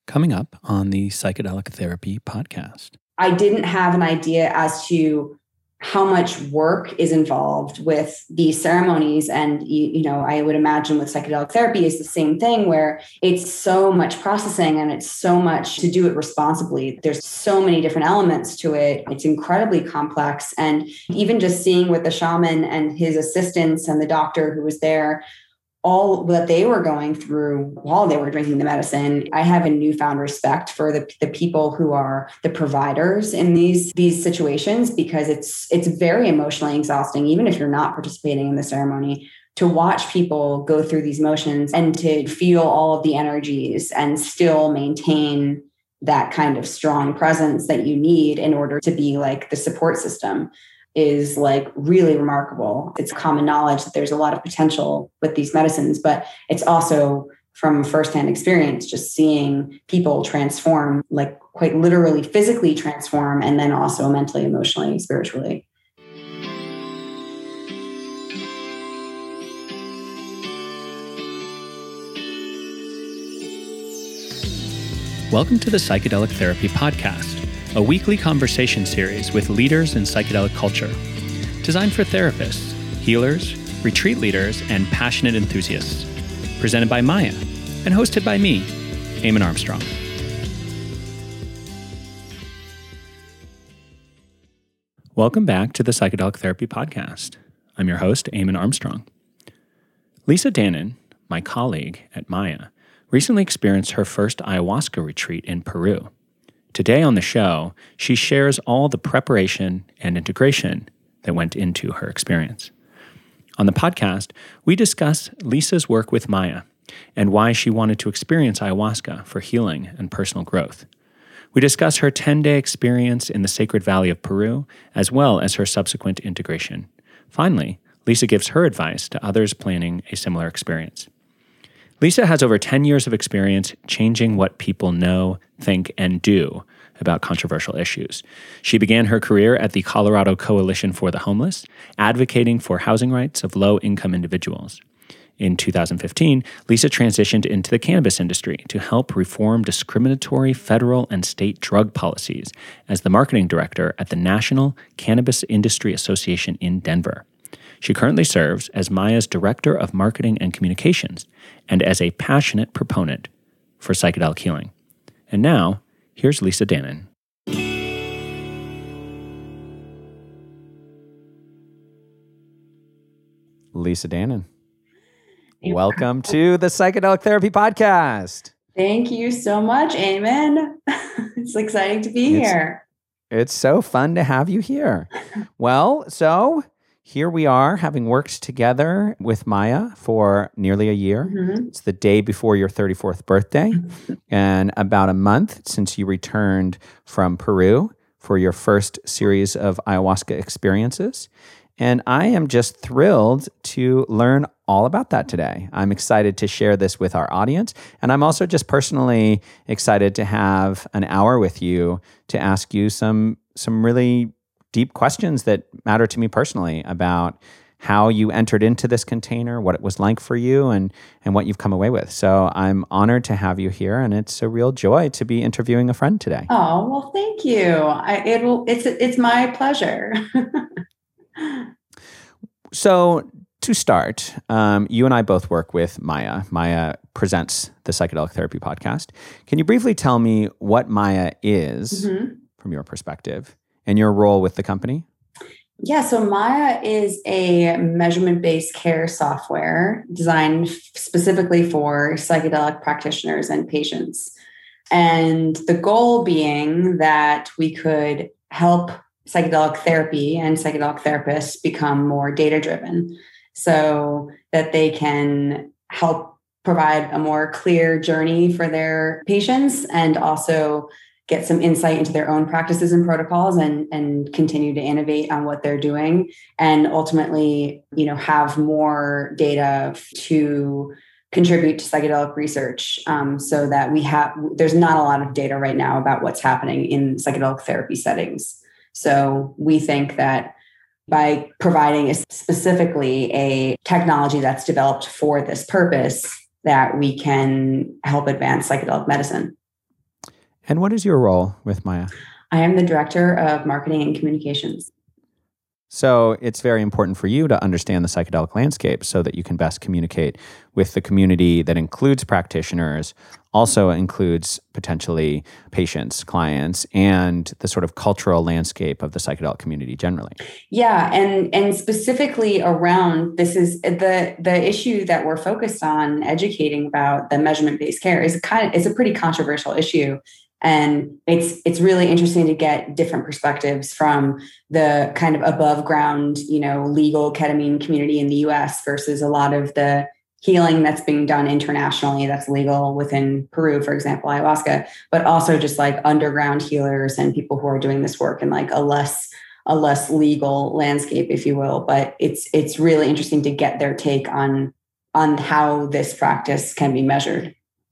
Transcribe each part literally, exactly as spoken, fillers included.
coming up on the Psychedelic Therapy podcast. I didn't have an idea as to how much work is involved with these ceremonies. And, you, you know, I would imagine with psychedelic therapy is the same thing, where it's so much processing and it's so much to do it responsibly. There's so many different elements to it. It's incredibly complex. And even just seeing with the shaman and his assistants and the doctor who was there, all that they were going through while they were drinking the medicine, I have a newfound respect for the, the people who are the providers in these, these situations, because it's it's very emotionally exhausting, even if you're not participating in the ceremony, to watch people go through these motions and to feel all of the energies and still maintain that kind of strong presence that you need in order to be like the support system is like really remarkable. It's common knowledge that there's a lot of potential with these medicines, but it's also from firsthand experience, just seeing people transform, like quite literally physically transform, and then also mentally, emotionally, spiritually. Welcome to the Psychedelic Therapy podcast, a weekly conversation series with leaders in psychedelic culture, designed for therapists, healers, retreat leaders, and passionate enthusiasts. Presented by Maya and hosted by me, Eamon Armstrong. Welcome back to the Psychedelic Therapy podcast. I'm your host, Eamon Armstrong. Lisa Dannon, my colleague at Maya, recently experienced her first ayahuasca retreat in Peru. Today on the show, she shares all the preparation and integration that went into her experience. On the podcast, we discuss Lisa's work with Maya and why she wanted to experience ayahuasca for healing and personal growth. We discuss her ten-day experience in the Sacred Valley of Peru, as well as her subsequent integration. Finally, Lisa gives her advice to others planning a similar experience. Lisa has over ten years of experience changing what people know, think, and do about controversial issues. She began her career at the Colorado Coalition for the Homeless, advocating for housing rights of low-income individuals. In two thousand fifteen, Lisa transitioned into the cannabis industry to help reform discriminatory federal and state drug policies as the marketing director at the National Cannabis Industry Association in Denver. She currently serves as Maya's Director of Marketing and Communications and as a passionate proponent for psychedelic healing. And now, here's Lisa Dannon. Lisa Dannon, welcome to the Psychedelic Therapy podcast. Thank you so much, Eamon. It's exciting to be it's, here. It's so fun to have you here. Well, so... Here we are, having worked together with Maya for nearly a year. Mm-hmm. It's the day before your thirty-fourth birthday, and about a month since you returned from Peru for your first series of ayahuasca experiences. And I am just thrilled to learn all about that today. I'm excited to share this with our audience, and I'm also just personally excited to have an hour with you to ask you some some really deep questions that matter to me personally about how you entered into this container, what it was like for you, and and what you've come away with. So I'm honored to have you here, and it's a real joy to be interviewing a friend today. Oh, well, thank you. I, it will, it's it's my pleasure. So to start, um, you and I both work with Maya. Maya presents the Psychedelic Therapy podcast. Can you briefly tell me what Maya is mm-hmm. from your perspective? And your role with the company? Yeah, so Maya is a measurement-based care software designed specifically for psychedelic practitioners and patients. And the goal being that we could help psychedelic therapy and psychedelic therapists become more data-driven so that they can help provide a more clear journey for their patients and also get some insight into their own practices and protocols and, and continue to innovate on what they're doing and ultimately, you know, have more data to contribute to psychedelic research um, so that we have, there's not a lot of data right now about what's happening in psychedelic therapy settings. So we think that by providing a, specifically a technology that's developed for this purpose, that we can help advance psychedelic medicine. And what is your role with Maya? I am the Director of Marketing and Communications. So it's very important for you to understand the psychedelic landscape so that you can best communicate with the community that includes practitioners, also includes potentially patients, clients, and the sort of cultural landscape of the psychedelic community generally. Yeah, and and specifically around this is the the issue that we're focused on educating about the measurement-based care is kind of it's a pretty controversial issue. And it's it's really interesting to get different perspectives from the kind of above ground, you know, legal ketamine community in the U S versus a lot of the healing that's being done internationally that's legal within Peru, for example, ayahuasca, but also just like underground healers and people who are doing this work in like a less a less legal landscape, if you will. But it's it's really interesting to get their take on on how this practice can be measured.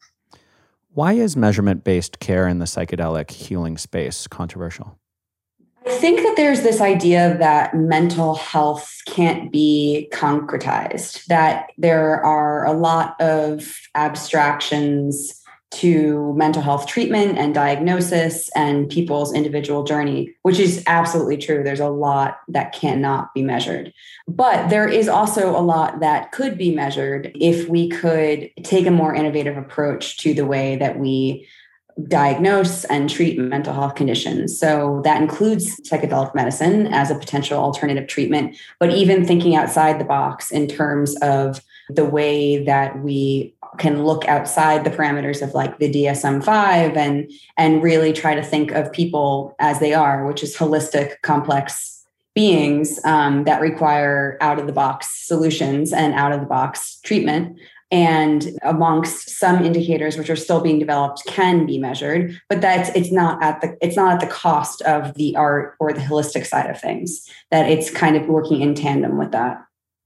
Why is measurement-based care in the psychedelic healing space controversial? I think that there's this idea that mental health can't be concretized, that there are a lot of abstractions to mental health treatment and diagnosis and people's individual journey, which is absolutely true. There's a lot that cannot be measured. But there is also a lot that could be measured if we could take a more innovative approach to the way that we diagnose and treat mental health conditions. So that includes psychedelic medicine as a potential alternative treatment, but even thinking outside the box in terms of the way that we can look outside the parameters of like the D S M five and, and really try to think of people as they are, which is holistic, complex beings um, that require out-of-the-box solutions and out-of-the-box treatment. And amongst some indicators which are still being developed can be measured, but that's it's not at the it's not at the cost of the art or the holistic side of things, that it's kind of working in tandem with that.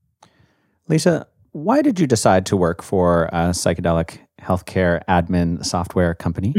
Lisa, why did you decide to work for a psychedelic healthcare admin software company?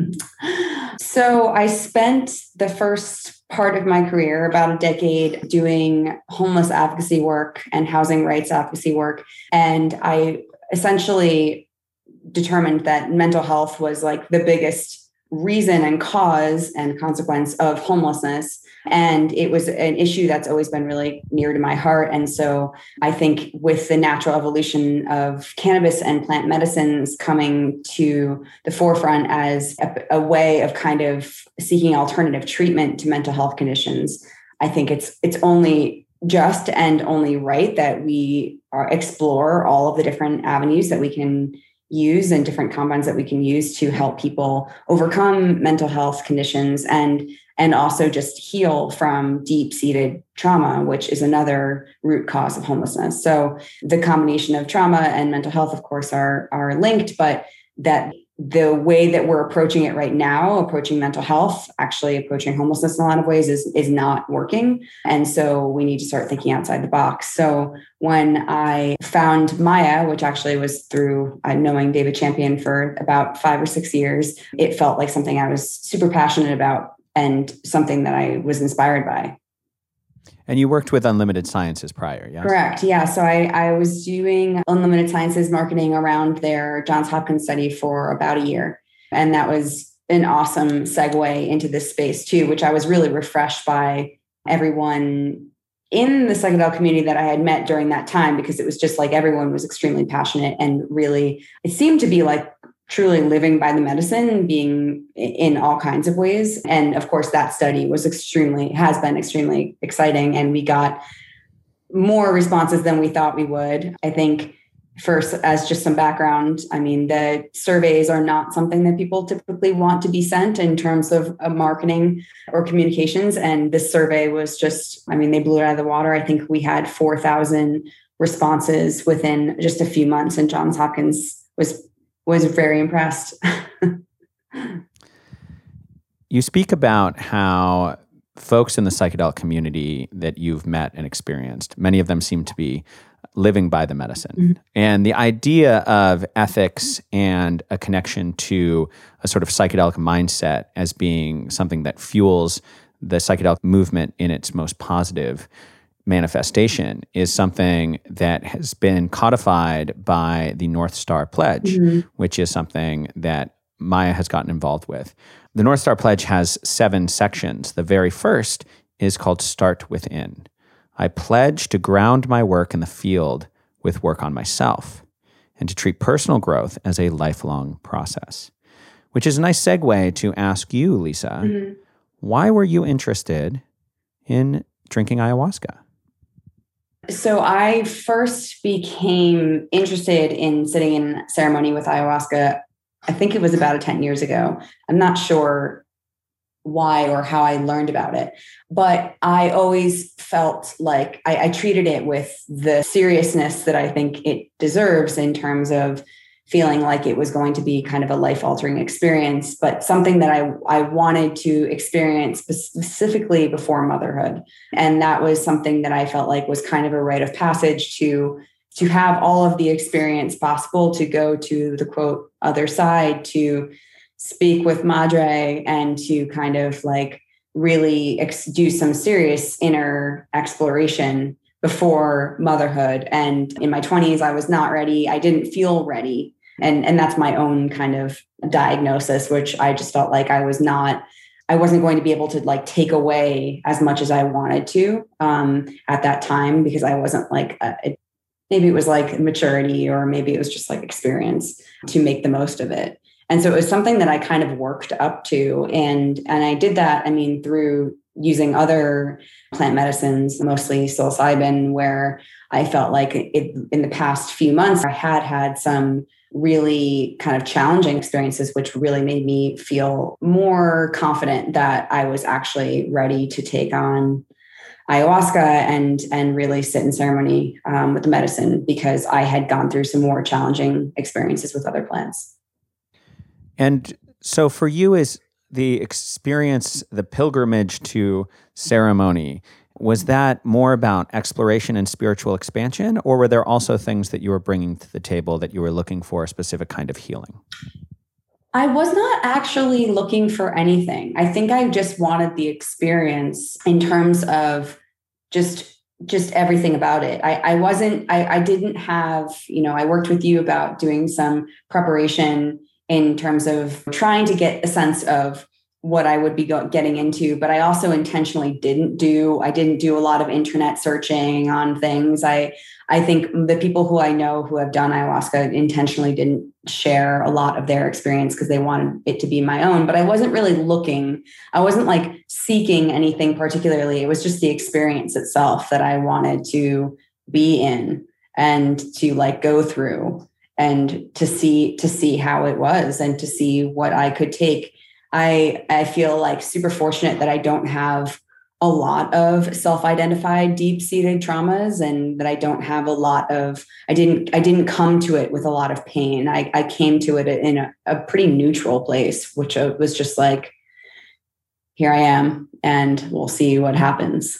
So I spent the first part of my career, about a decade, doing homeless advocacy work and housing rights advocacy work. And I essentially determined that mental health was like the biggest reason and cause and consequence of homelessness. And it was an issue that's always been really near to my heart. And so I think with the natural evolution of cannabis and plant medicines coming to the forefront as a, a way of kind of seeking alternative treatment to mental health conditions, I think it's it's only just and only right that we are, explore all of the different avenues that we can use and different compounds that we can use to help people overcome mental health conditions and and also just heal from deep-seated trauma, which is another root cause of homelessness. So the combination of trauma and mental health, of course, are, are linked, but that the way that we're approaching it right now, approaching mental health, actually approaching homelessness in a lot of ways is, is not working. And so we need to start thinking outside the box. So when I found Maya, which actually was through uh, knowing David Champion for about five or six years, it felt like something I was super passionate about and something that I was inspired by. And you worked with Unlimited Sciences prior, yes? Correct. Yeah. So I, I was doing Unlimited Sciences marketing around their Johns Hopkins study for about a year. And that was an awesome segue into this space too, which I was really refreshed by everyone in the psychedelic community that I had met during that time, because it was just like everyone was extremely passionate and really, it seemed to be like truly living by the medicine, being in all kinds of ways. And of course, that study was extremely, has been extremely exciting. And we got more responses than we thought we would. I think first, as just some background, I mean, the surveys are not something that people typically want to be sent in terms of, of marketing or communications. And this survey was just, I mean, they blew it out of the water. I think we had four thousand responses within just a few months, and Johns Hopkins was was very impressed. You speak about how folks in the psychedelic community that you've met and experienced, many of them seem to be living by the medicine. Mm-hmm. And the idea of ethics and a connection to a sort of psychedelic mindset as being something that fuels the psychedelic movement in its most positive manifestation is something that has been codified by the North Star Pledge, mm-hmm. which is something that Maya has gotten involved with. The North Star Pledge has seven sections. The very first is called Start Within. I pledge to ground my work in the field with work on myself and to treat personal growth as a lifelong process, which is a nice segue to ask you, Lisa, mm-hmm. why were you interested in drinking ayahuasca? So I first became interested in sitting in ceremony with ayahuasca, I think it was about ten years ago. I'm not sure why or how I learned about it, but I always felt like I, I treated it with the seriousness that I think it deserves in terms of feeling like it was going to be kind of a life-altering experience, but something that I, I wanted to experience specifically before motherhood. And that was something that I felt like was kind of a rite of passage to, to have all of the experience possible, to go to the quote other side, to speak with Madre, and to kind of like really ex- do some serious inner exploration before motherhood. And in my twenties, I was not ready. I didn't feel ready. And, and that's my own kind of diagnosis, which I just felt like I was not, I wasn't going to be able to like take away as much as I wanted to um, at that time, because I wasn't like, uh, it, maybe it was like maturity, or maybe it was just like experience to make the most of it. And so it was something that I kind of worked up to. And, and I did that, I mean, through using other plant medicines, mostly psilocybin, where I felt like it, in the past few months, I had had some really kind of challenging experiences, which really made me feel more confident that I was actually ready to take on ayahuasca and, and really sit in ceremony um, with the medicine, because I had gone through some more challenging experiences with other plants. And so for you, is the experience, the pilgrimage to ceremony, was that more about exploration and spiritual expansion, or were there also things that you were bringing to the table that you were looking for a specific kind of healing? I was not actually looking for anything. I think I just wanted the experience in terms of just just everything about it. I, I wasn't, I, I didn't have, you know, I worked with you about doing some preparation in terms of trying to get a sense of what I would be go- getting into, but I also intentionally didn't do, I didn't do a lot of internet searching on things. I, I think the people who I know who have done ayahuasca intentionally didn't share a lot of their experience because they wanted it to be my own, but I wasn't really looking, I wasn't like seeking anything particularly. It was just the experience itself that I wanted to be in and to like go through and to see, to see how it was and to see what I could take. I, I feel like super fortunate that I don't have a lot of self-identified deep-seated traumas, and that I don't have a lot of, I didn't, I didn't come to it with a lot of pain. I, I came to it in a, a pretty neutral place, which was just like, here I am, and we'll see what happens.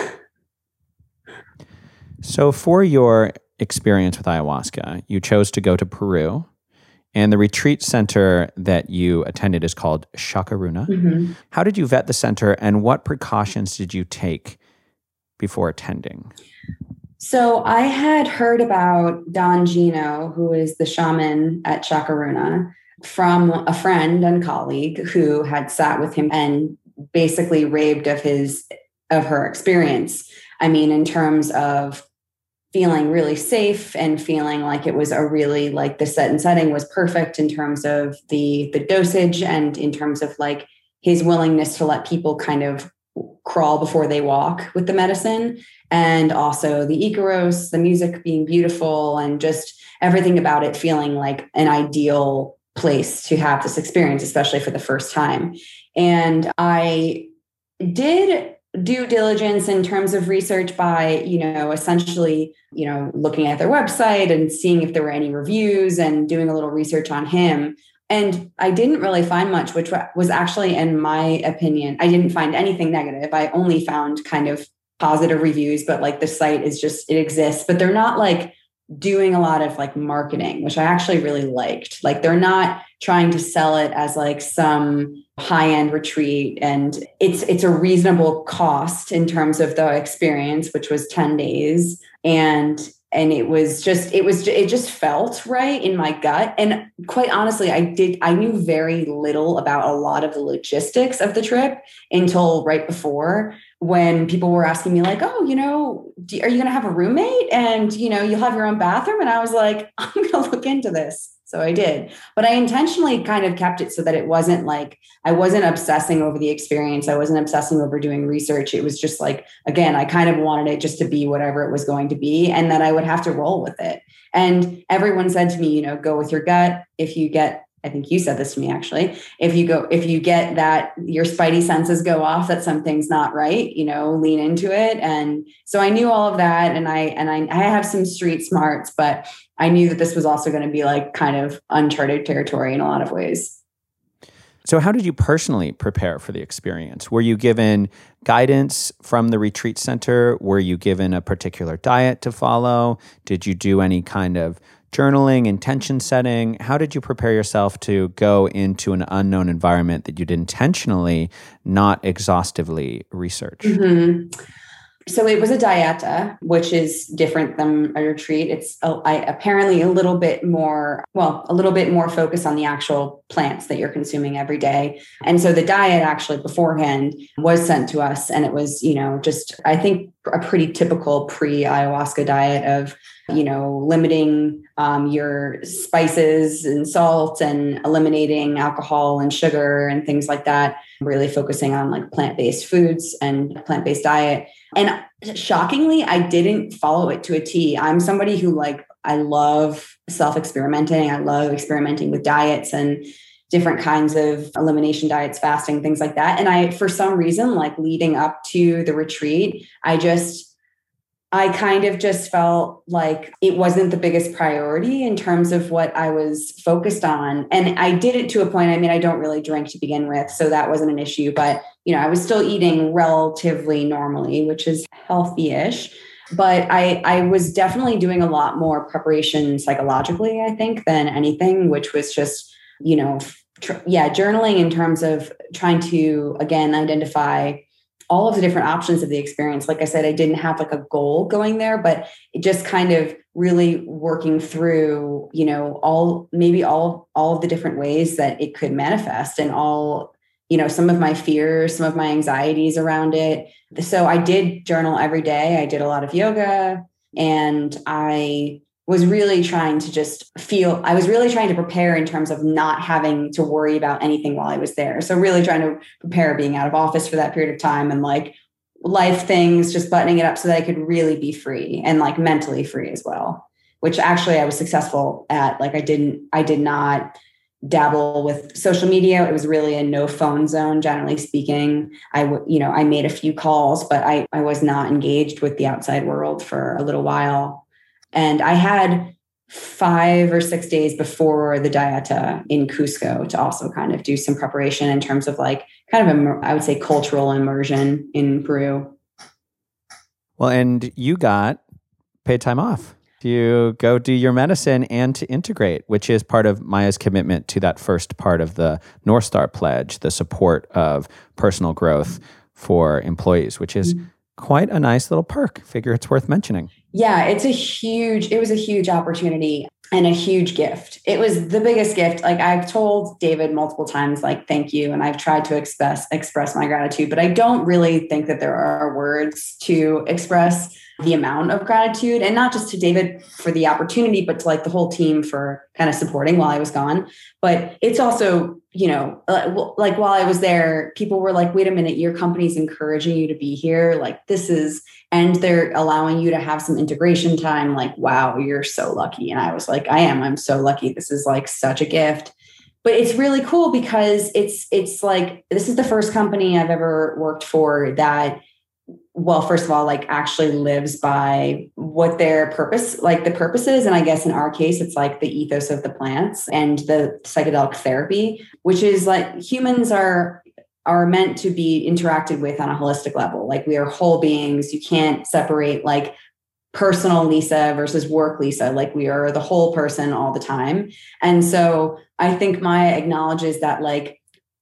So for your experience with ayahuasca, you chose to go to Peru. And the retreat center that you attended is called Chacaruna. Mm-hmm. How did you vet the center, and what precautions did you take before attending? So I had heard about Don Gino, who is the shaman at Chacaruna, from a friend and colleague who had sat with him and basically raved of his of her experience. I mean, in terms of feeling really safe and feeling like it was a really like the set and setting was perfect in terms of the the dosage and in terms of like his willingness to let people kind of crawl before they walk with the medicine, and also the Icaros, the music being beautiful, and just everything about it feeling like an ideal place to have this experience, especially for the first time. And I did due diligence in terms of research by, you know, essentially, you know, looking at their website and seeing if there were any reviews and doing a little research on him. And I didn't really find much, which was actually, in my opinion, I didn't find anything negative. I only found kind of positive reviews, but like the site is just, it exists, but they're not like doing a lot of like marketing, which I actually really liked. Like they're not trying to sell it as like some high-end retreat, and it's it's a reasonable cost in terms of the experience, which was ten days. And and it was just, it was, it just felt right in my gut. And quite honestly, I did, I knew very little about a lot of the logistics of the trip until right before, when people were asking me like, oh, you know, do, are you going to have a roommate and, you know, you'll have your own bathroom? And I was like, I'm going to look into this. So I did, but I intentionally kind of kept it so that it wasn't like, I wasn't obsessing over the experience. I wasn't obsessing over doing research. It was just like, again, I kind of wanted it just to be whatever it was going to be, and that I would have to roll with it. And everyone said to me, you know, go with your gut. If you get, I think you said this to me, actually, if you go, if you get that your spidey senses go off, that something's not right, you know, lean into it. And so I knew all of that. And I, and I, I have some street smarts, but I knew that this was also going to be like kind of uncharted territory in a lot of ways. So how did you personally prepare for the experience? Were you given guidance from the retreat center? Were you given a particular diet to follow? Did you do any kind of journaling, intention setting? How did you prepare yourself to go into an unknown environment that you'd intentionally not exhaustively research? Mm-hmm. So it was a dieta, which is different than a retreat. It's a, I, apparently a little bit more, well, a little bit more focused on the actual plants that you're consuming every day. And so the diet actually beforehand was sent to us. And it was, you know, just, I think a pretty typical pre-ayahuasca diet of, you know, limiting um, your spices and salt and eliminating alcohol and sugar and things like that, really focusing on like plant-based foods and plant-based diet. And shockingly, I didn't follow it to a T. I'm somebody who like, I love self-experimenting. I love experimenting with diets and different kinds of elimination diets, fasting, things like that. And I, for some reason, like leading up to the retreat, I just, I kind of just felt like it wasn't the biggest priority in terms of what I was focused on. And I did it to a point. I mean, I don't really drink to begin with, so that wasn't an issue, but you know, I was still eating relatively normally, which is healthy-ish. But I, I was definitely doing a lot more preparation psychologically, I think, than anything, which was just, you know, tr- yeah, journaling in terms of trying to, again, identify all of the different options of the experience. Like I said, I didn't have like a goal going there, but it just kind of really working through, you know, all, maybe all, all of the different ways that it could manifest, and all, you know, some of my fears, some of my anxieties around it. So I did journal every day. I did a lot of yoga, and I was really trying to just feel, I was really trying to prepare in terms of not having to worry about anything while I was there. So really trying to prepare being out of office for that period of time, and like life things, just buttoning it up so that I could really be free and like mentally free as well, which actually I was successful at. Like I didn't, I did not dabble with social media. It was really a no phone zone, generally speaking. I would, you know, I made a few calls, but I, I was not engaged with the outside world for a little while. And I had five or six days before the dieta in Cusco to also kind of do some preparation in terms of like kind of, a, I would say, cultural immersion in Peru. Well, and you got paid time off to go do your medicine and to integrate, which is part of Maya's commitment to that first part of the North Star Pledge, the support of personal growth for employees, which is mm-hmm. quite a nice little perk. Figure it's worth mentioning. Yeah, it's a huge, it was a huge opportunity and a huge gift. It was the biggest gift. Like I've told David multiple times, like, thank you. And I've tried to express, express my gratitude, but I don't really think that there are words to express the amount of gratitude, and not just to David for the opportunity, but to like the whole team for kind of supporting while I was gone. But it's also, you know, like while I was there, people were like, wait a minute, your company's encouraging you to be here. Like this is, and they're allowing you to have some integration time. Like, wow, you're so lucky. And I was like, I am, I'm so lucky. This is like such a gift. But it's really cool because it's, it's like, this is the first company I've ever worked for that, well, first of all, like actually lives by what their purpose, like the purpose is. And I guess in our case, it's like the ethos of the plants and the psychedelic therapy, which is like humans are, are meant to be interacted with on a holistic level. Like we are whole beings. You can't separate like personal Lisa versus work Lisa. Like we are the whole person all the time. And so I think Maya acknowledges that like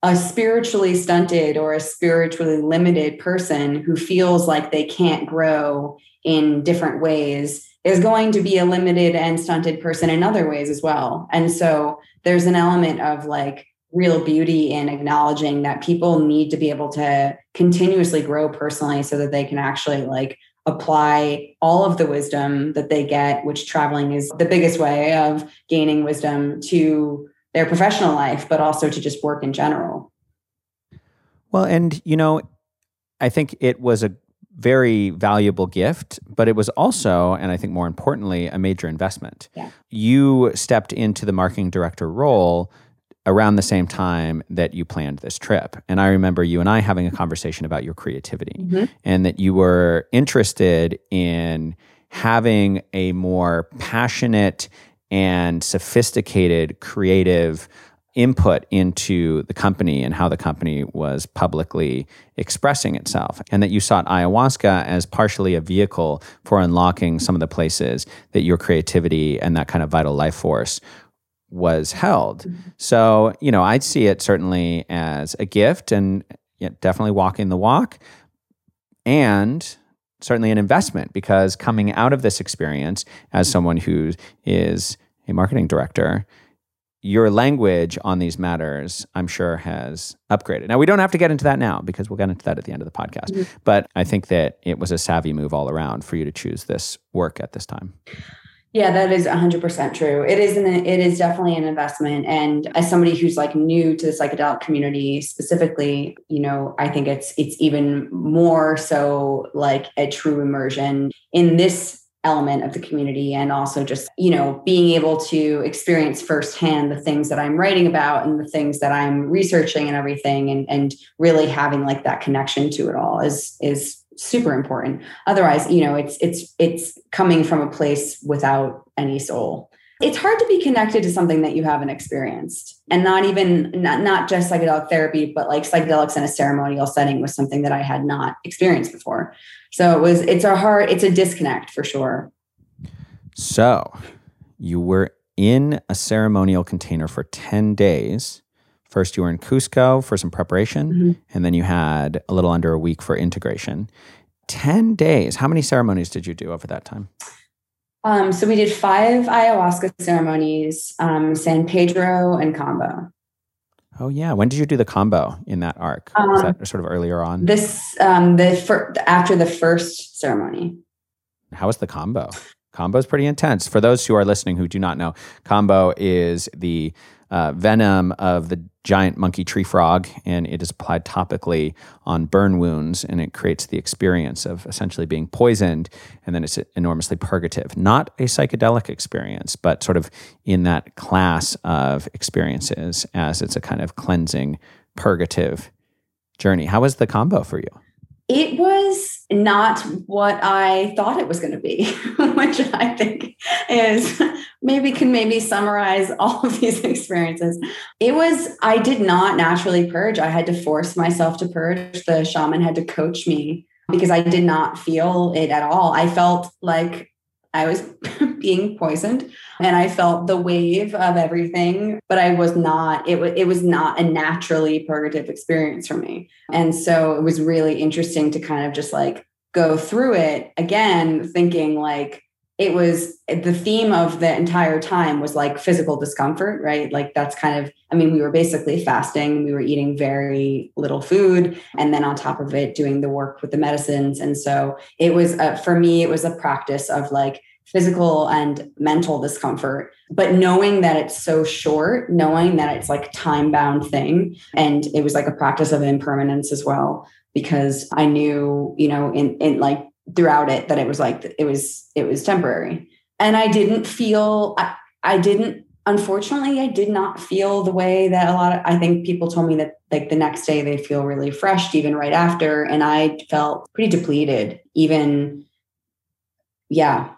a spiritually stunted or a spiritually limited person who feels like they can't grow in different ways is going to be a limited and stunted person in other ways as well. And so there's an element of like real beauty in acknowledging that people need to be able to continuously grow personally so that they can actually like apply all of the wisdom that they get, which traveling is the biggest way of gaining wisdom, to their professional life, but also to just work in general. Well, and, you know, I think it was a very valuable gift, but it was also, and I think more importantly, a major investment. Yeah. You stepped into the marketing director role around the same time that you planned this trip. And I remember you and I having a conversation about your creativity, mm-hmm. and that you were interested in having a more passionate and sophisticated creative input into the company and how the company was publicly expressing itself, and that you sought ayahuasca as partially a vehicle for unlocking some of the places that your creativity and that kind of vital life force was held. Mm-hmm. So, you know, I'd see it certainly as a gift, and yeah, definitely walking the walk, and certainly an investment, because coming out of this experience as someone who is a marketing director, your language on these matters, I'm sure, has upgraded. Now, we don't have to get into that now because we'll get into that at the end of the podcast. Mm-hmm. But I think that it was a savvy move all around for you to choose this work at this time. Yeah, that is one hundred percent true. It is an, it is definitely an investment. And as somebody who's like new to the psychedelic community specifically, you know, I think it's it's even more so like a true immersion in this element of the community, and also just, you know, being able to experience firsthand the things that I'm writing about and the things that I'm researching and everything, and, and really having like that connection to it all is is super important. Otherwise, you know, it's it's it's coming from a place without any soul. It's hard to be connected to something that you haven't experienced, and not even not, not just psychedelic therapy, but like psychedelics in a ceremonial setting was something that I had not experienced before. So it was, it's a hard, it's a disconnect for sure. So you were in a ceremonial container for ten days. First, you were in Cusco for some preparation, mm-hmm. and then you had a little under a week for integration. ten days. How many ceremonies did you do over that time? Um, so we did five ayahuasca ceremonies, um, San Pedro and Combo. Oh yeah. When did you do the combo in that arc? Um, Was that sort of earlier on? This, um, the fir- after the first ceremony. How was the combo? Combo is pretty intense. For those who are listening who do not know, combo is the uh, venom of the giant monkey tree frog, and it is applied topically on burn wounds, and it creates the experience of essentially being poisoned, and then it's enormously purgative. Not a psychedelic experience, but sort of in that class of experiences, as it's a kind of cleansing, purgative journey. How was the combo for you? It was not what I thought it was going to be, which I think is maybe can maybe summarize all of these experiences. It was, I did not naturally purge. I had to force myself to purge. The shaman had to coach me because I did not feel it at all. I felt like I was being poisoned, and I felt the wave of everything, but I was not, it, w- it was not a naturally purgative experience for me. And so it was really interesting to kind of just like go through it again, thinking like it was the theme of the entire time was like physical discomfort, right? Like that's kind of, I mean, we were basically fasting, we were eating very little food, and then on top of it, doing the work with the medicines. And so it was, uh, for me, it was a practice of like physical and mental discomfort, but knowing that it's so short, knowing that it's like time-bound thing. And it was like a practice of impermanence as well, because I knew, you know, in, in like throughout it, that it was like, it was, it was temporary. And I didn't feel, I, I didn't, unfortunately, I did not feel the way that a lot of, I think people told me that like the next day they feel really refreshed, even right after. And I felt pretty depleted, even, yeah.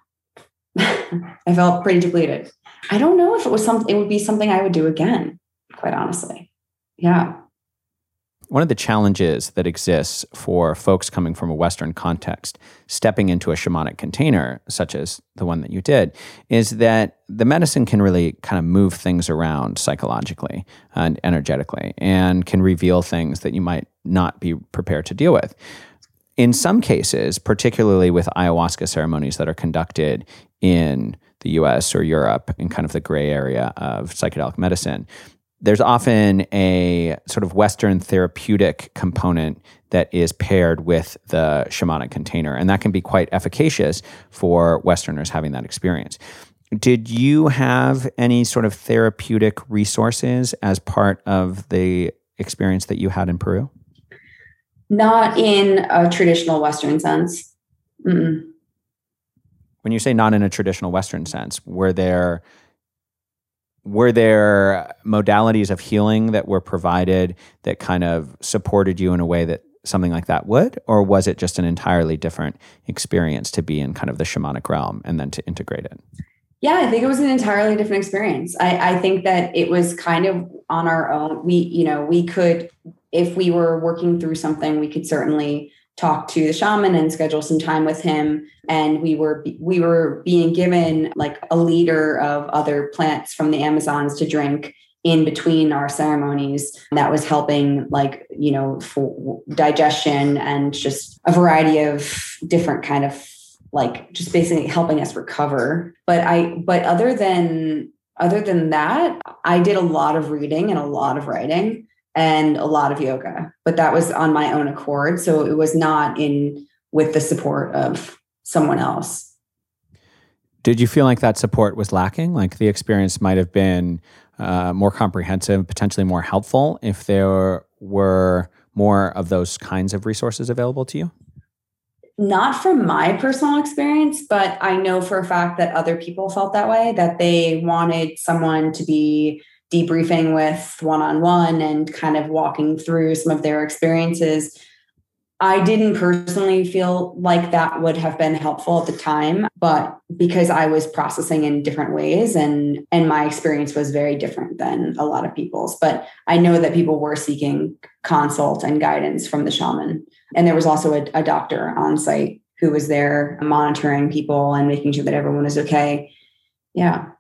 I felt pretty depleted. I don't know if it was something, it would be something I would do again, quite honestly. Yeah. one of the challenges that exists for folks coming from a Western context, stepping into a shamanic container, such as the one that you did, is that the medicine can really kind of move things around psychologically and energetically, and can reveal things that you might not be prepared to deal with. In some cases, particularly with ayahuasca ceremonies that are conducted in the U S or Europe, in kind of the gray area of psychedelic medicine, there's often a sort of Western therapeutic component that is paired with the shamanic container, and that can be quite efficacious for Westerners having that experience. Did you have any sort of therapeutic resources as part of the experience that you had in Peru? Not in a traditional Western sense. Mm-mm. When you say not in a traditional Western sense, were there were there modalities of healing that were provided that kind of supported you in a way that something like that would? Or was it just an entirely different experience to be in kind of the shamanic realm and then to integrate it? Yeah, I think it was an entirely different experience. I, I think that it was kind of on our own. We, you know, we could, if we were working through something, we could certainly talk to the shaman and schedule some time with him. And we were, we were being given like a liter of other plants from the Amazons to drink in between our ceremonies. That was helping, like, you know, for digestion and just a variety of different kind of, like, just basically helping us recover. But I, but other than, other than that, I did a lot of reading and a lot of writing and a lot of yoga, but that was on my own accord. So it was not in with the support of someone else. Did you feel like that support was lacking? Like the experience might have been uh, more comprehensive, potentially more helpful if there were more of those kinds of resources available to you? Not from my personal experience, but I know for a fact that other people felt that way, that they wanted someone to be debriefing with one-on-one and kind of walking through some of their experiences. I didn't personally feel like that would have been helpful at the time, but because I was processing in different ways and, and my experience was very different than a lot of people's. But I know that people were seeking consult and guidance from the shaman. And there was also a, a doctor on site who was there monitoring people and making sure that everyone was okay. Yeah.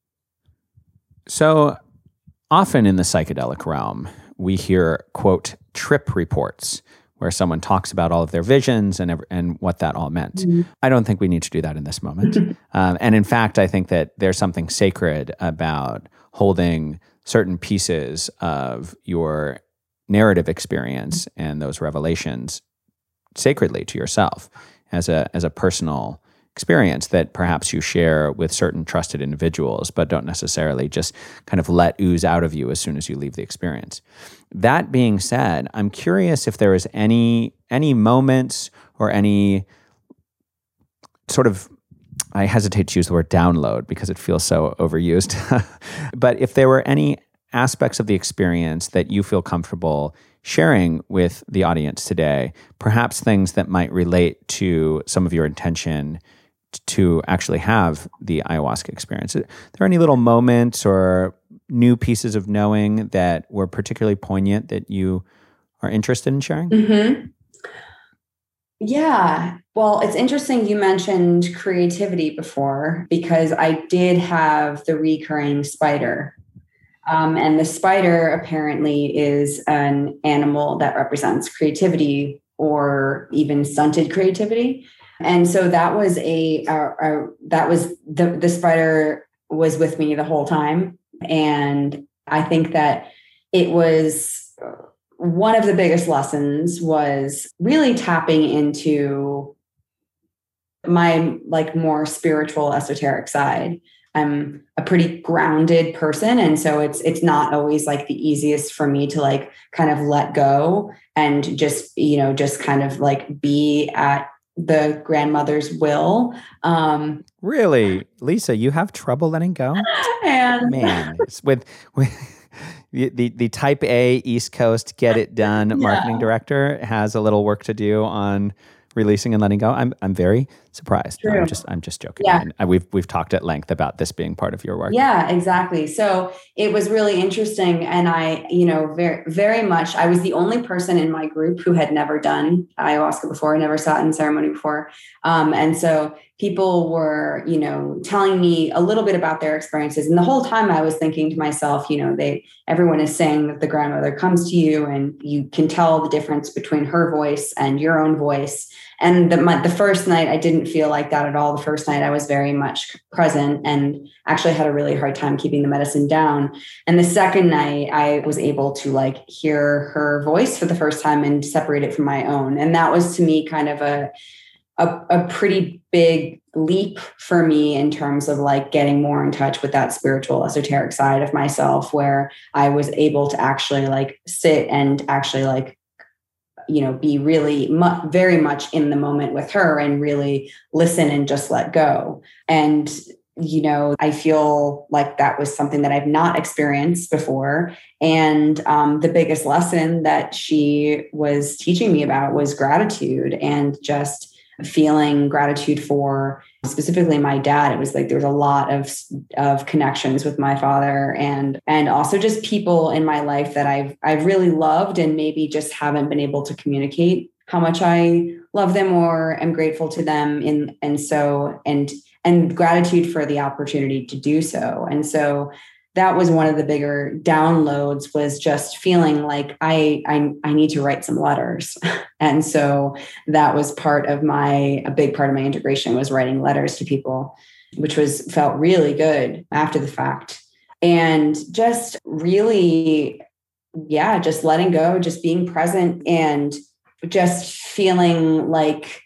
So often in the psychedelic realm, we hear, quote, trip reports, where someone talks about all of their visions and and what that all meant. Mm-hmm. I don't think we need to do that in this moment. um, and in fact, I think that there's something sacred about holding certain pieces of your narrative experience and those revelations sacredly to yourself as a as a personal experience that perhaps you share with certain trusted individuals, but don't necessarily just kind of let ooze out of you as soon as you leave the experience. That being said, I'm curious if there is any any moments or any sort of, I hesitate to use the word download because it feels so overused, but if there were any aspects of the experience that you feel comfortable sharing with the audience today, perhaps things that might relate to some of your intention to actually have the ayahuasca experience. Are there any little moments or new pieces of knowing that were particularly poignant that you are interested in sharing? Mm-hmm. Yeah. Well, it's interesting you mentioned creativity before, because I did have the recurring spider. Um, and the spider apparently is an animal that represents creativity or even stunted creativity. And so that was a, a, a that was the, the spider was with me the whole time. And I think that it was one of the biggest lessons was really tapping into my like more spiritual, esoteric side. I'm a pretty grounded person. And so it's, it's not always like the easiest for me to like kind of let go and just, you know, just kind of like be at the grandmother's will. Um, really, Lisa, you have trouble letting go? And man, it's with, with the, the, the type A East Coast, get it done yeah. marketing director has a little work to do on releasing and letting go. I'm, I'm very surprised. No, I'm just I'm just joking. Yeah. And we've we've talked at length about this being part of your work. Yeah, exactly. So it was really interesting. And I, you know, very, very much, I was the only person in my group who had never done ayahuasca before, never sat in ceremony before. Um, and so people were, you know, telling me a little bit about their experiences. And the whole time I was thinking to myself, you know, they, everyone is saying that the grandmother comes to you and you can tell the difference between her voice and your own voice. And the, my, the first night, I didn't feel like that at all. The first night, I was very much present and actually had a really hard time keeping the medicine down. And the second night, I was able to like hear her voice for the first time and separate it from my own. And that was to me kind of a, a, a pretty big leap for me in terms of like getting more in touch with that spiritual, esoteric side of myself, where I was able to actually like sit and actually like, you know, be really mu- very much in the moment with her and really listen and just let go. And, you know, I feel like that was something that I've not experienced before. And um, the biggest lesson that she was teaching me about was gratitude and just feeling gratitude for specifically my dad. It was like there was a lot of of connections with my father and and also just people in my life that I've I've really loved and maybe just haven't been able to communicate how much I love them or am grateful to them in and so and and gratitude for the opportunity to do so. And so that was one of the bigger downloads, was just feeling like I, I, I need to write some letters. And so that was part of my, a big part of my integration was writing letters to people, which was, felt really good after the fact. And just really, yeah, just letting go, just being present and just feeling like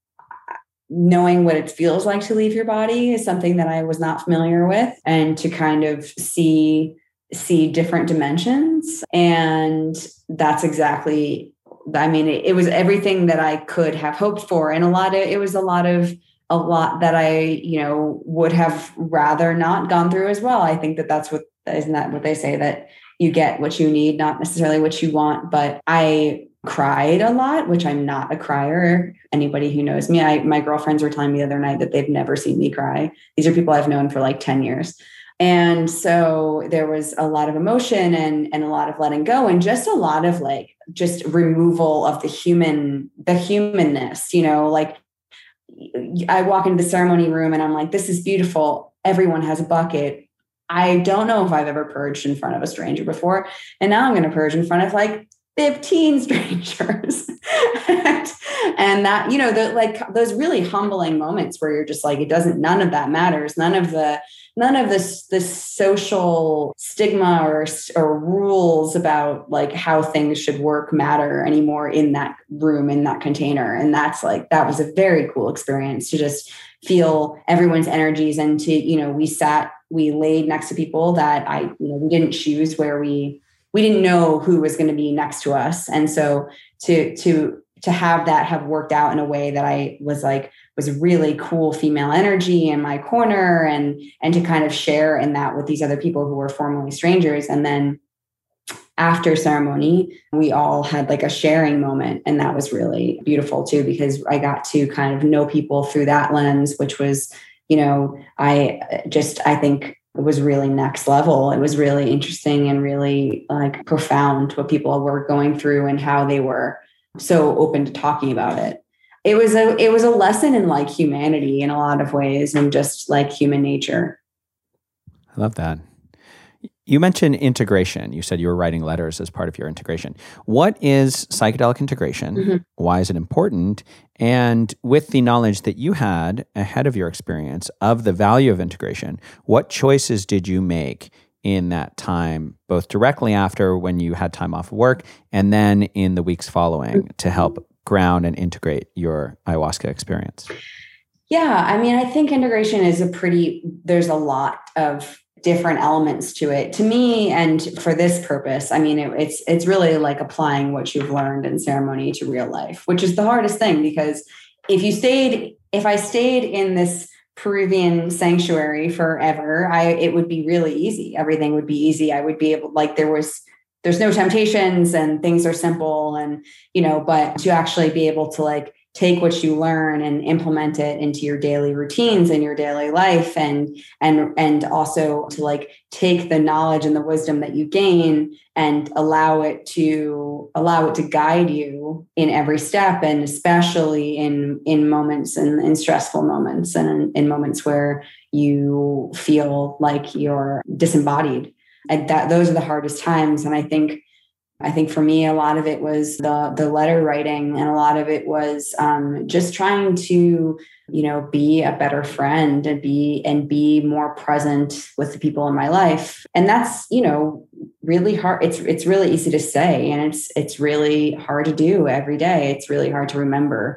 knowing what it feels like to leave your body is something that I was not familiar with, and to kind of see, see different dimensions. And that's exactly, I mean, it, it was everything that I could have hoped for. And a lot of, it was a lot of, a lot that I, you know, would have rather not gone through as well. I think that that's what, isn't that what they say, that you get what you need, not necessarily what you want. But I cried a lot, which I'm not a crier. Anybody who knows me, I, my girlfriends were telling me the other night that they've never seen me cry. These are people I've known for like ten years. And so there was a lot of emotion and, and a lot of letting go and just a lot of like, just removal of the human, the humanness, you know, like I walk into the ceremony room and I'm like, this is beautiful. Everyone has a bucket. I don't know if I've ever purged in front of a stranger before. And now I'm going to purge in front of like fifteen strangers. and, and that, you know, the, like those really humbling moments where you're just like, it doesn't, none of that matters. None of the, none of this, this social stigma or, or rules about like how things should work matter anymore in that room, in that container. And that's like, that was a very cool experience to just feel everyone's energies and to, you know, we sat, we laid next to people that I, you know, we didn't choose where we, we didn't know who was going to be next to us. And so to, to, to have that have worked out in a way that I was like, was really cool female energy in my corner and, and to kind of share in that with these other people who were formerly strangers. And then after ceremony, we all had like a sharing moment. And that was really beautiful too, because I got to kind of know people through that lens, which was, you know, I just, I think it was really next level. It was really interesting and really like profound what people were going through and how they were so open to talking about it. It was a, it was a lesson in like humanity in a lot of ways and just like human nature. I love that. You mentioned integration. You said you were writing letters as part of your integration. What is psychedelic integration? Mm-hmm. Why is it important? And with the knowledge that you had ahead of your experience of the value of integration, what choices did you make in that time, both directly after when you had time off of work and then in the weeks following to help ground and integrate your ayahuasca experience? Yeah, I mean, I think integration is a pretty, there's a lot of different elements to it. To me, and for this purpose, I mean, it, it's it's really like applying what you've learned in ceremony to real life, which is the hardest thing, because if you stayed, if I stayed in this Peruvian sanctuary forever, I it would be really easy. Everything would be easy. I would be able, like there was, there's no temptations and things are simple and, you know, but to actually be able to like take what you learn and implement it into your daily routines and your daily life, and and and also to like take the knowledge and the wisdom that you gain and allow it to allow it to guide you in every step, and especially in in moments and in stressful moments and in, in moments where you feel like you're disembodied. And that those are the hardest times. And I think I think for me, a lot of it was the the letter writing, and a lot of it was um, just trying to, you know, be a better friend and be and be more present with the people in my life. And that's, you know, really hard. It's it's really easy to say, and it's it's really hard to do every day. It's really hard to remember.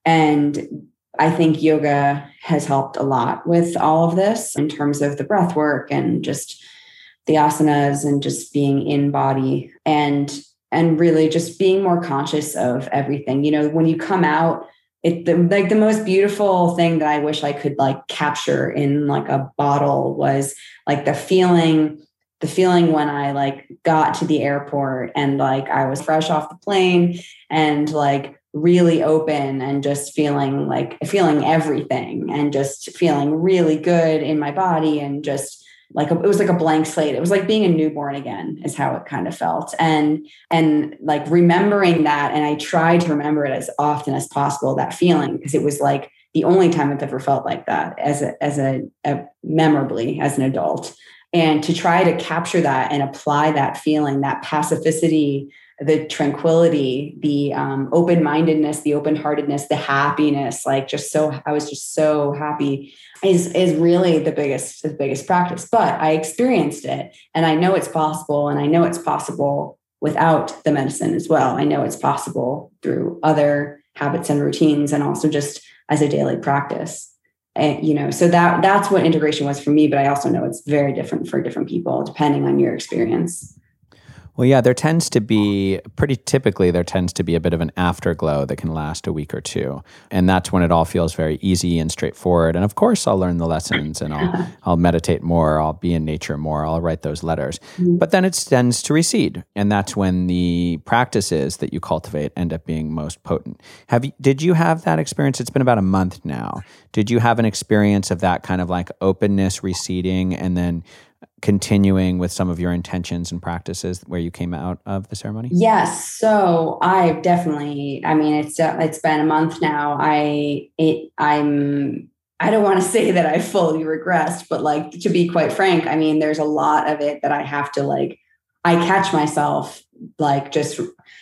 And I think yoga has helped a lot with all of this in terms of the breath work and just the asanas and just being in body and and really just being more conscious of everything. You know, when you come out, it the, like the most beautiful thing that I wish I could like capture in like a bottle was like the feeling, the feeling when I like got to the airport and like I was fresh off the plane and like really open and just feeling like feeling everything and just feeling really good in my body and just like a, it was like a blank slate. It was like being a newborn again is how it kind of felt. And, and like remembering that. And I tried to remember it as often as possible, that feeling, because it was like the only time I've ever felt like that as a, as a, a memorably as an adult. And to try to capture that and apply that feeling, that pacificity, the tranquility, the um, open-mindedness, the open-heartedness, the happiness, like just so, I was just so happy is, is really the biggest, the biggest practice. But I experienced it and I know it's possible. And I know it's possible without the medicine as well. I know it's possible through other habits and routines and also just as a daily practice. And, you know, so that that's what integration was for me. But I also know it's very different for different people, depending on your experience. Well, yeah, there tends to be, pretty typically, there tends to be a bit of an afterglow that can last a week or two. And that's when it all feels very easy and straightforward. And of course, I'll learn the lessons and I'll I'll meditate more, I'll be in nature more, I'll write those letters. Mm-hmm. But then it tends to recede. And that's when the practices that you cultivate end up being most potent. Have you, did you have that experience? It's been about a month now. Did you have an experience of that kind of like openness receding and then continuing with some of your intentions and practices where you came out of the ceremony? Yes. So I definitely, I mean, it's, uh, it's been a month now. I, it, I'm, I don't want to say that I fully regressed, but like, to be quite frank, I mean, there's a lot of it that I have to like, I catch myself like just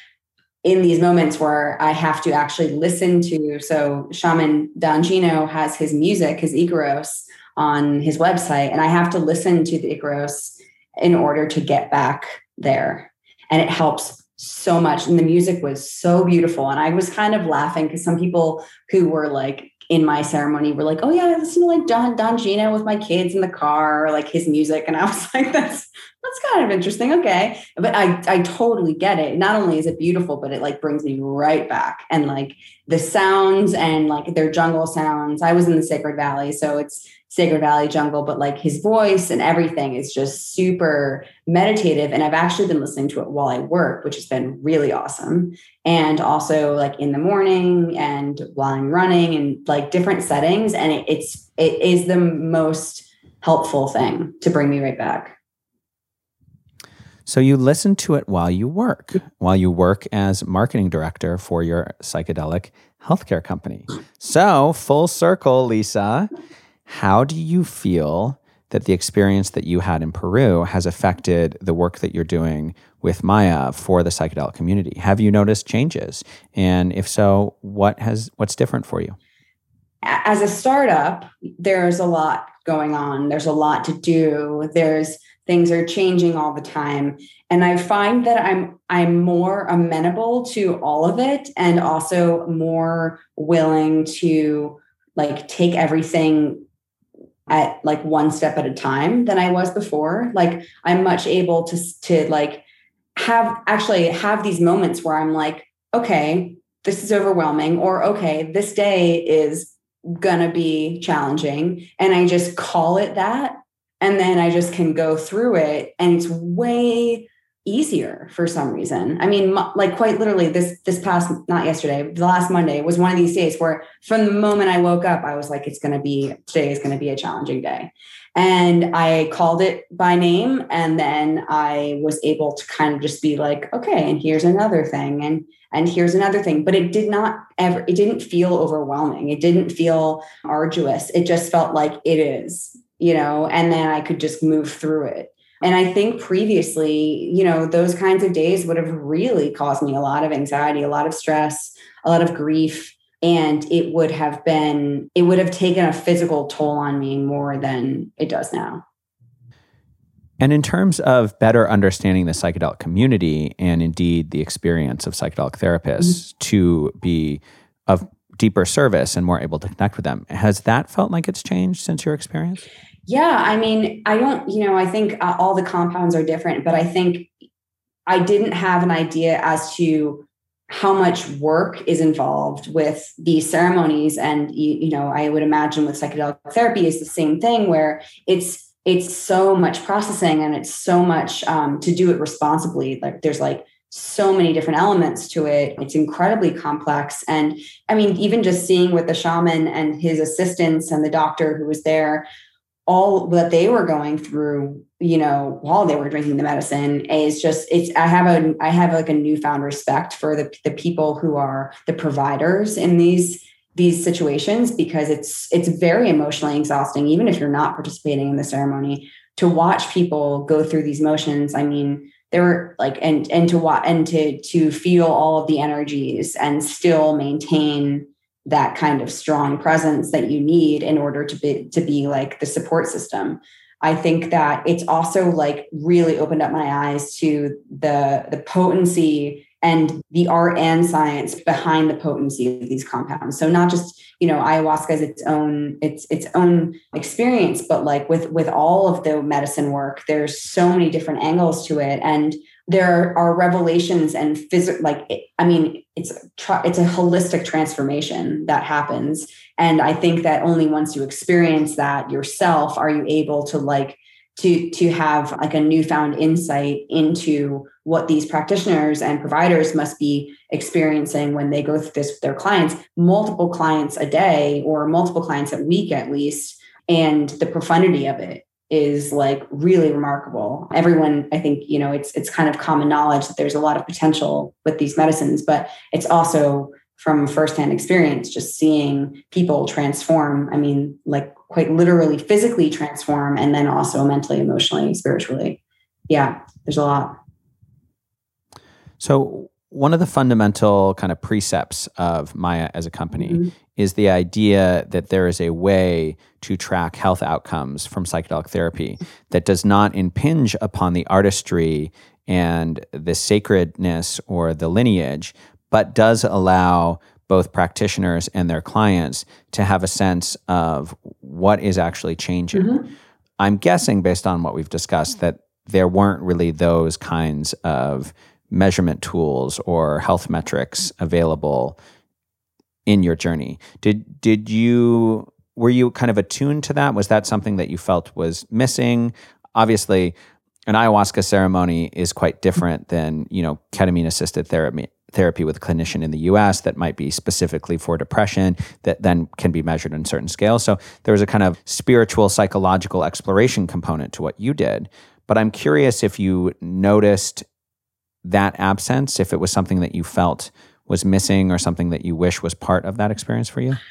in these moments where I have to actually listen to, so Shaman Don Gino has his music, his Icaros, on his website. And I have to listen to the Icaros in order to get back there. And it helps so much. And the music was so beautiful. And I was kind of laughing because some people who were like in my ceremony were like, oh yeah, I listen to like Don, Don Gino with my kids in the car, or like his music. And I was like, that's, that's kind of interesting. Okay. But I, I totally get it. Not only is it beautiful, but it like brings me right back. And like the sounds and like their jungle sounds. I was in the Sacred Valley, so it's Sacred Valley jungle, but like his voice and everything is just super meditative. And I've actually been listening to it while I work, which has been really awesome. And also like in the morning and while I'm running and like different settings. And it, it's, it is the most helpful thing to bring me right back. So you listen to it while you work, while you work as marketing director for your psychedelic healthcare company. So full circle, Lisa, how do you feel that the experience that you had in Peru has affected the work that you're doing with Maya for the psychedelic community? Have you noticed changes? And if so, what has what's different for you? As a startup, there's a lot going on. There's a lot to do. There's things are changing all the time. And I find that I'm I'm more amenable to all of it and also more willing to like take everything at like one step at a time than I was before. Like I'm much able to, to like have actually have these moments where I'm like, okay, this is overwhelming, or okay, this day is gonna be challenging. And I just call it that. And then I just can go through it. And it's way easier for some reason. I mean, like quite literally this, this past, not yesterday, the last Monday was one of these days where from the moment I woke up, I was like, it's going to be, today is going to be a challenging day. And I called it by name. And then I was able to kind of just be like, okay, and here's another thing. And, and here's another thing, but it did not ever, it didn't feel overwhelming. It didn't feel arduous. It just felt like it is, you know, and then I could just move through it. And I think previously, you know, those kinds of days would have really caused me a lot of anxiety, a lot of stress, a lot of grief. And it would have been, it would have taken a physical toll on me more than it does now. And in terms of better understanding the psychedelic community and indeed the experience of psychedelic therapists mm-hmm. to be of deeper service and more able to connect with them, has that felt like it's changed since your experience? Yeah, I mean, I don't, you know, I think uh, all the compounds are different, but I think I didn't have an idea as to how much work is involved with these ceremonies. And, you, you know, I would imagine with psychedelic therapy is the same thing where it's, it's so much processing and it's so much um, to do it responsibly. Like there's like so many different elements to it. It's incredibly complex. And I mean, even just seeing with the shaman and his assistants and the doctor who was there, all that they were going through, you know, while they were drinking the medicine is just, it's, I have a, I have like a newfound respect for the, the people who are the providers in these, these situations, because it's, it's very emotionally exhausting, even if you're not participating in the ceremony, to watch people go through these motions. I mean, they're like, and, and to watch and to, to feel all of the energies and still maintain that kind of strong presence that you need in order to be, to be like the support system. I think that it's also like really opened up my eyes to the, the potency and the art and science behind the potency of these compounds. So not just, you know, ayahuasca is its own, its, its own experience, but like with, with all of the medicine work, there's so many different angles to it. And there are revelations and physical, like, I mean, it's, it's a holistic transformation that happens. And I think that only once you experience that yourself, are you able to like, to, to have like a newfound insight into what these practitioners and providers must be experiencing when they go through this with their clients, multiple clients a day or multiple clients a week at least. And the profundity of it is like really remarkable. Everyone, I think, you know, it's, it's kind of common knowledge that there's a lot of potential with these medicines, but it's also from firsthand experience, just seeing people transform. I mean, like quite literally physically transform, and then also mentally, emotionally, spiritually. Yeah, there's a lot. So one of the fundamental kind of precepts of Maya as a company mm-hmm. is the idea that there is a way to track health outcomes from psychedelic therapy that does not impinge upon the artistry and the sacredness or the lineage, but does allow both practitioners and their clients to have a sense of what is actually changing. Mm-hmm. I'm guessing, based on what we've discussed, that there weren't really those kinds of measurement tools or health metrics available in your journey. Did did you were you kind of attuned to that? Was that something that you felt was missing? Obviously, an ayahuasca ceremony is quite different than, you know, ketamine assisted therapy therapy with a clinician in the U S that might be specifically for depression that then can be measured in certain scales. So there was a kind of spiritual, psychological exploration component to what you did. But I'm curious if you noticed that absence, if it was something that you felt was missing or something that you wish was part of that experience for you?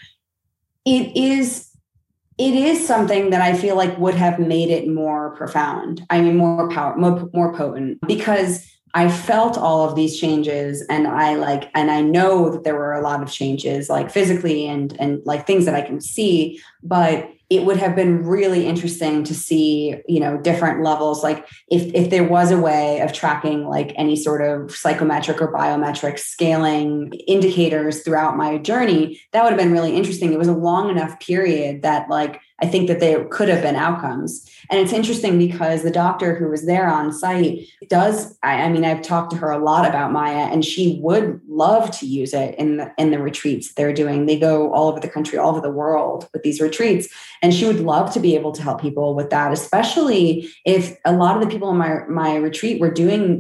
It is, it is something that I feel like would have made it more profound. I mean, more power, more, more potent, because I felt all of these changes, and I like, and I know that there were a lot of changes, like physically and, and like things that I can see, but it would have been really interesting to see, you know, different levels. Like if, if there was a way of tracking like any sort of psychometric or biometric scaling indicators throughout my journey, that would have been really interesting. It was a long enough period that like, I think that there could have been outcomes. And it's interesting because the doctor who was there on site does, I, I mean, I've talked to her a lot about Maya, and she would love to use it in the, in the retreats they're doing. They go all over the country, all over the world with these retreats. And she would love to be able to help people with that, especially if a lot of the people in my, my retreat were doing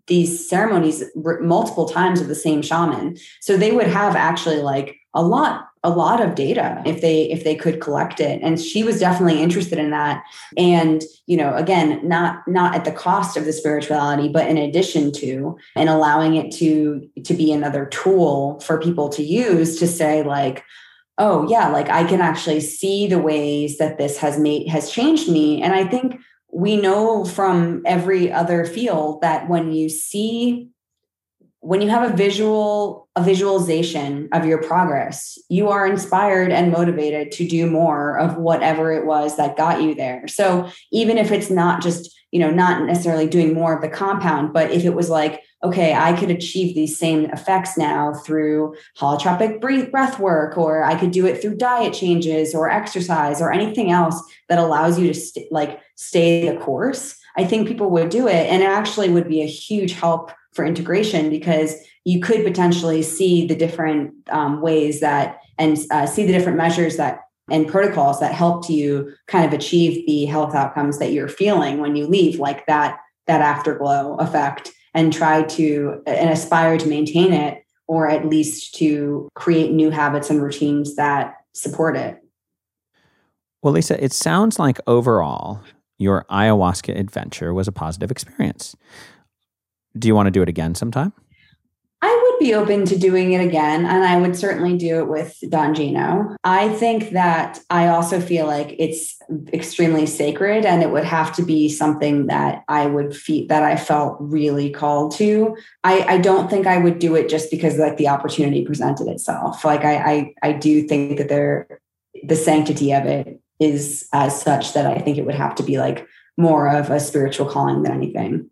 these ceremonies multiple times with the same shaman. So they would have actually like a lot, a lot of data if they, if they could collect it. And she was definitely interested in that. And, you know, again, not, not at the cost of the spirituality, but in addition to, and allowing it to, to be another tool for people to use to say like, oh yeah, like I can actually see the ways that this has made, has changed me. And I think we know from every other field that when you see, when you have a visual, a visualization of your progress, you are inspired and motivated to do more of whatever it was that got you there. So even if it's not just, you know, not necessarily doing more of the compound, but if it was like, okay, I could achieve these same effects now through holotropic breath work, or I could do it through diet changes or exercise or anything else that allows you to st- like stay the course, I think people would do it. And it actually would be a huge help for integration because you could potentially see the different um, ways that, and uh, see the different measures that and protocols that helped you kind of achieve the health outcomes that you're feeling when you leave, like that, that afterglow effect, and try to and aspire to maintain it, or at least to create new habits and routines that support it. Well, Lisa, it sounds like overall your ayahuasca adventure was a positive experience. Do you want to do it again sometime? I would be open to doing it again, and I would certainly do it with Don Gino. I think that I also feel like it's extremely sacred, and it would have to be something that I would feel that I felt really called to. I, I don't think I would do it just because like the opportunity presented itself. Like I, I, I do think that there, the sanctity of it is as such that I think it would have to be like more of a spiritual calling than anything.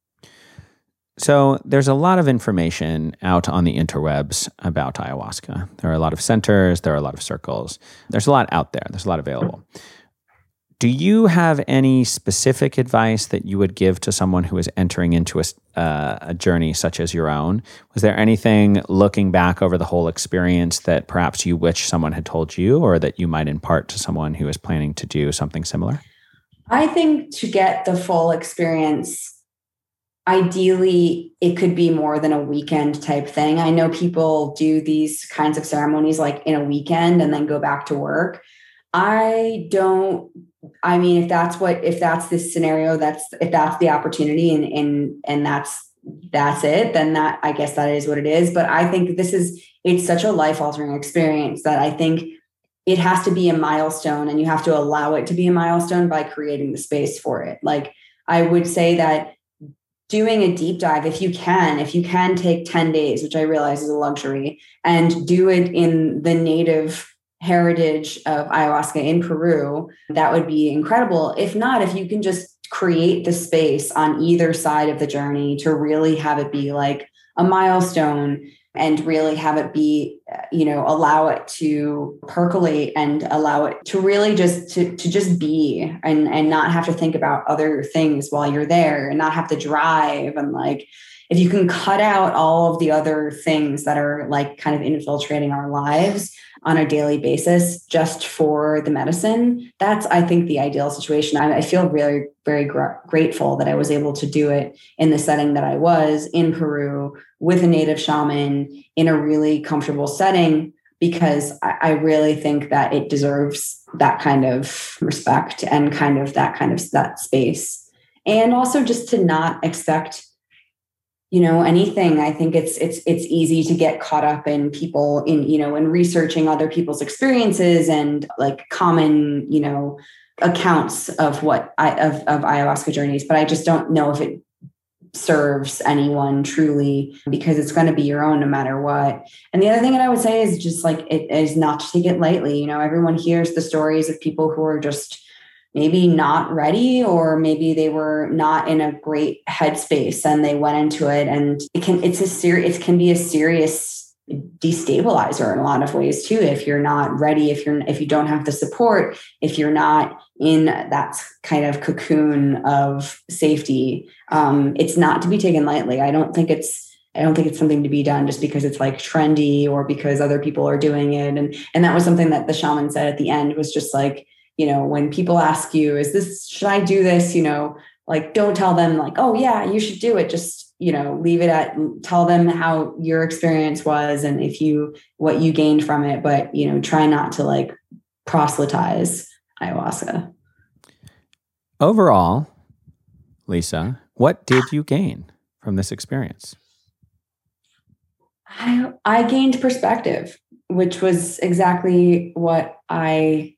So there's a lot of information out on the interwebs about ayahuasca. There are a lot of centers. There are a lot of circles. There's a lot out there. There's a lot available. Do you have any specific advice that you would give to someone who is entering into a, uh, a journey such as your own? Was there anything looking back over the whole experience that perhaps you wish someone had told you, or that you might impart to someone who is planning to do something similar? I think to get the full experience, ideally, it could be more than a weekend type thing. I know people do these kinds of ceremonies like in a weekend and then go back to work. I don't, I mean, if that's what, if that's the scenario, that's, if that's the opportunity and, and, and that's, that's it, then that, I guess that is what it is. But I think this is, it's such a life altering experience that I think it has to be a milestone, and you have to allow it to be a milestone by creating the space for it. Like I would say that doing a deep dive, if you can, if you can take ten days, which I realize is a luxury, and do it in the native heritage of ayahuasca in Peru, that would be incredible. If not, if you can just create the space on either side of the journey to really have it be like a milestone and really have it be, you know, allow it to percolate and allow it to really just to, to just be and, and not have to think about other things while you're there and not have to drive. And like, if you can cut out all of the other things that are like kind of infiltrating our lives on a daily basis just for the medicine, that's, I think, the ideal situation. I, I feel really, very gr- grateful that I was able to do it in the setting that I was in Peru with a native shaman in a really comfortable setting, because I, I really think that it deserves that kind of respect and kind of that kind of that space. And also just to not expect, you know, anything. I think it's it's it's easy to get caught up in people in, you know, in researching other people's experiences and like common, you know, accounts of what I of, of ayahuasca journeys. But I just don't know if it serves anyone truly, because it's going to be your own no matter what. And the other thing that I would say is just like it is not to take it lightly. You know, everyone hears the stories of people who are just maybe not ready, or maybe they were not in a great headspace and they went into it, and it can, it's a serious, it can be a serious destabilizer in a lot of ways too. If you're not ready, if you're, if you don't have the support, if you're not in that kind of cocoon of safety, um, it's not to be taken lightly. I don't think it's, I don't think it's something to be done just because it's like trendy or because other people are doing it. And, and that was something that the shaman said at the end, was just like, you know, when people ask you, is this, should I do this? You know, like, don't tell them like, oh yeah, you should do it. Just, you know, leave it at, tell them how your experience was and if you, what you gained from it, but, you know, try not to like proselytize ayahuasca. Overall, Lisa, what did you gain from this experience? I, I gained perspective, which was exactly what I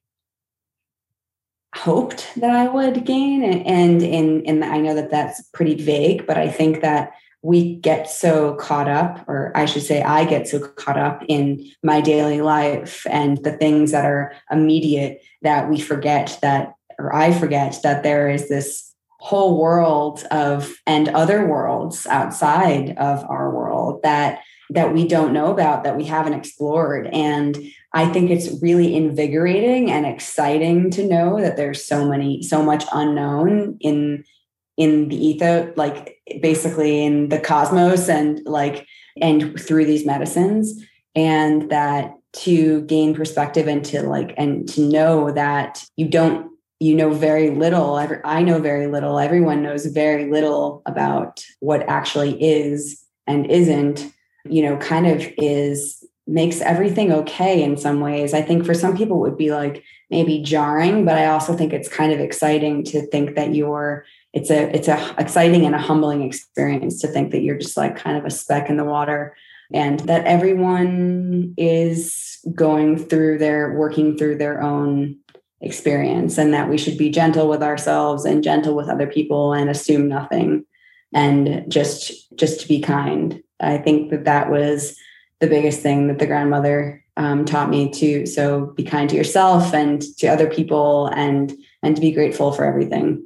hoped that I would gain. And in, in, I know that that's pretty vague, but I think that we get so caught up, or I should say, I get so caught up in my daily life and the things that are immediate that we forget that, or I forget that there is this whole world of, and other worlds outside of our world that that we don't know about, that we haven't explored. And I think it's really invigorating and exciting to know that there's so many, so much unknown in, in the ether, like basically in the cosmos and like, and through these medicines, and that to gain perspective and to like, and to know that you don't, you know, very little. I know very little. Everyone knows very little about what actually is and isn't, you know, kind of is, makes everything okay in some ways. I think for some people it would be like maybe jarring, but I also think it's kind of exciting to think that you're, it's a, it's a exciting and a humbling experience to think that you're just like kind of a speck in the water, and that everyone is going through their, working through their own experience, and that we should be gentle with ourselves and gentle with other people and assume nothing and just, just to be kind. I think that that was the biggest thing that the grandmother um, taught me to. So be kind to yourself and to other people, and, and to be grateful for everything.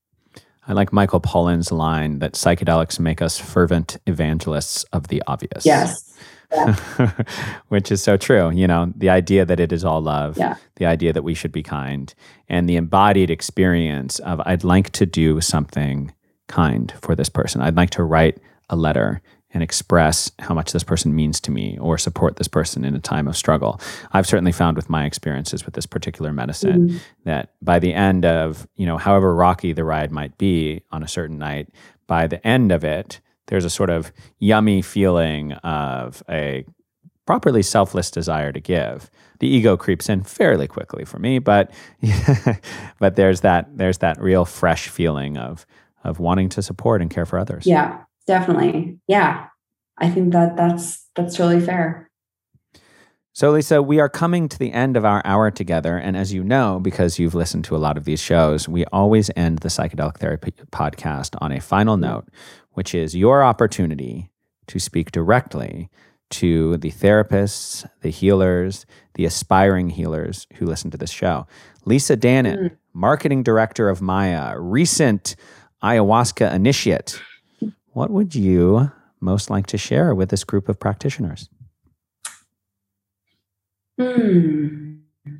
I like Michael Pollan's line that psychedelics make us fervent evangelists of the obvious. Yes. Yeah. Which is so true. You know, the idea that it is all love, yeah. the idea that we should be kind, and the embodied experience of I'd like to do something kind for this person. I'd like to write a letter and express how much this person means to me, or support this person in a time of struggle. I've certainly found with my experiences with this particular medicine mm-hmm. that by the end of, you know, however rocky the ride might be on a certain night, by the end of it, there's a sort of yummy feeling of a properly selfless desire to give. The ego creeps in fairly quickly for me, but but there's that there's that real fresh feeling of of wanting to support and care for others. Yeah. Definitely. Yeah. I think that that's, that's totally fair. So Lisa, we are coming to the end of our hour together. And as you know, because you've listened to a lot of these shows, we always end the Psychedelic Therapy podcast on a final note, which is your opportunity to speak directly to the therapists, the healers, the aspiring healers who listen to this show. Lisa Danin, mm. marketing director of Maya, recent ayahuasca initiate. What would you most like to share with this group of practitioners? Hmm.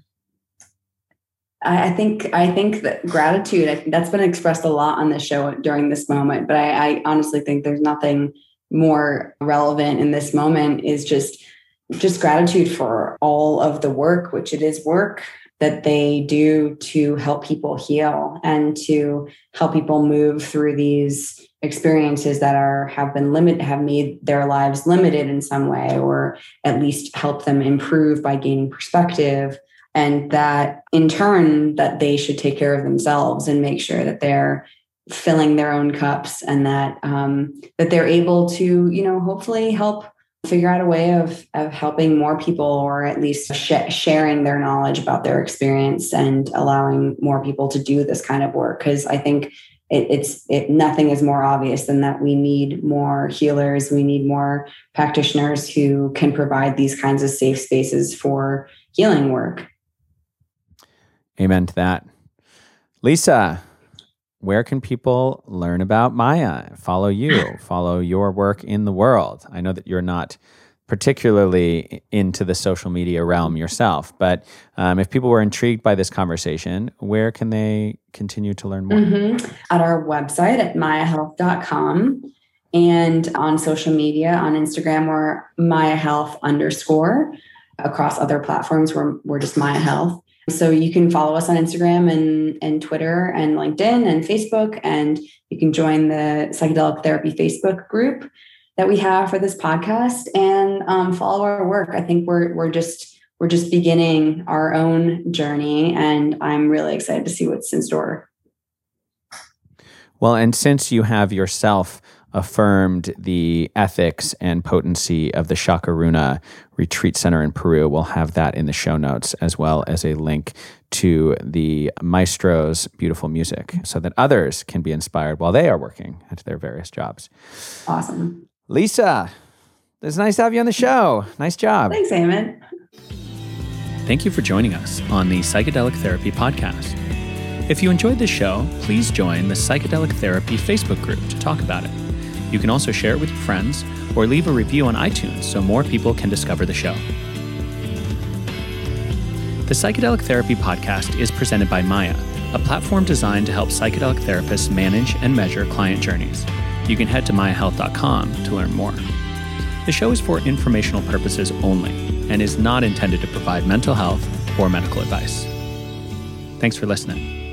I, I think I think that gratitude, I think that's been expressed a lot on the show during this moment, but I, I honestly think there's nothing more relevant in this moment is just just gratitude for all of the work, which it is work, that they do to help people heal and to help people move through these experiences that are have been limited, have made their lives limited in some way, or at least help them improve by gaining perspective. And that in turn, that they should take care of themselves and make sure that they're filling their own cups, and that um, that they're able to, you know, hopefully help figure out a way of of helping more people, or at least sh- sharing their knowledge about their experience and allowing more people to do this kind of work. Because I think it, it's it, nothing is more obvious than that we need more healers. We need more practitioners who can provide these kinds of safe spaces for healing work. Amen to that. Lisa, where can people learn about Maya, follow you, follow your work in the world? I know that you're not particularly into the social media realm yourself, but um, if people were intrigued by this conversation, where can they continue to learn more? Mm-hmm. At our website at maya health dot com, and on social media, on Instagram, we're Maya Health underscore. Across other platforms, we're, we're just Maya Health. So you can follow us on Instagram and, and Twitter and LinkedIn and Facebook, and you can join the Psychedelic Therapy Facebook group that we have for this podcast and um, follow our work. I think we're we're just we're just beginning our own journey, and I'm really excited to see what's in store. Well, and since you have yourself affirmed the ethics and potency of the Chacaruna Retreat Center in Peru, we'll have that in the show notes, as well as a link to the maestro's beautiful music so that others can be inspired while they are working at their various jobs. Awesome. Lisa, it's nice to have you on the show. Nice job. Thanks, Eamon. Thank you for joining us on the Psychedelic Therapy Podcast. If you enjoyed this show, please join the Psychedelic Therapy Facebook group to talk about it. You can also share it with your friends or leave a review on iTunes so more people can discover the show. The Psychedelic Therapy Podcast is presented by Maya, a platform designed to help psychedelic therapists manage and measure client journeys. You can head to maya health dot com to learn more. The show is for informational purposes only and is not intended to provide mental health or medical advice. Thanks for listening.